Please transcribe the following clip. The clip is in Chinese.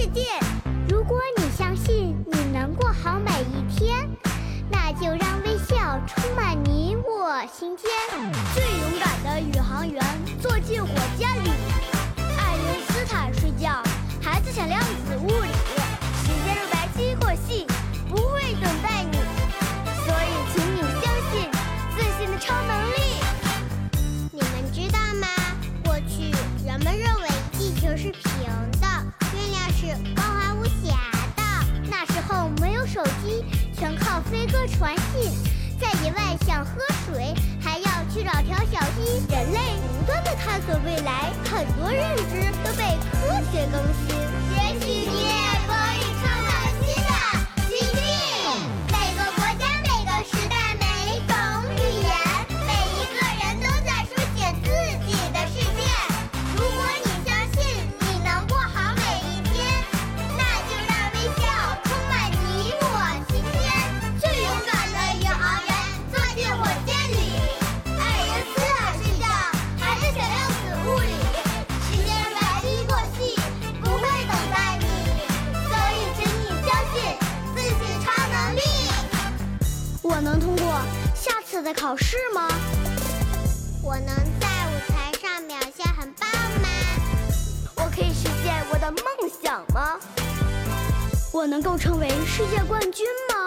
界。如果你相信你能过好每一天，那就让微笑充满你我心间。 最勇敢的宇航员坐进火箭里，爱因斯坦睡觉，孩子想量子物理。时间如白驹过隙，不会等待你，所以请你相信自信的超能力。 你们知道吗？过去人们认为地球是平的，月亮是光滑无瑕的。那时候没有手机，全靠飞鸽传信，在野外想喝水还要去找条小溪。人类不断地探索未来，很多认知都被科学更新。也许你也可以创造新的奇迹。每个国家、每个时代、每种语言，每一个人都在书写自己的世界。如果你相信你能过好每一天，那就让微笑充满你我心间。最勇敢的宇航员坐进火箭里，爱因斯坦睡觉，孩子想量子物理。时间如白驹过隙，不会等待你，所以请你相信自信超能力。 我能通过下次的考试吗？ 我能在舞台上表现很棒吗？ 我可以实现我的梦想吗？我能够成为世界冠军吗？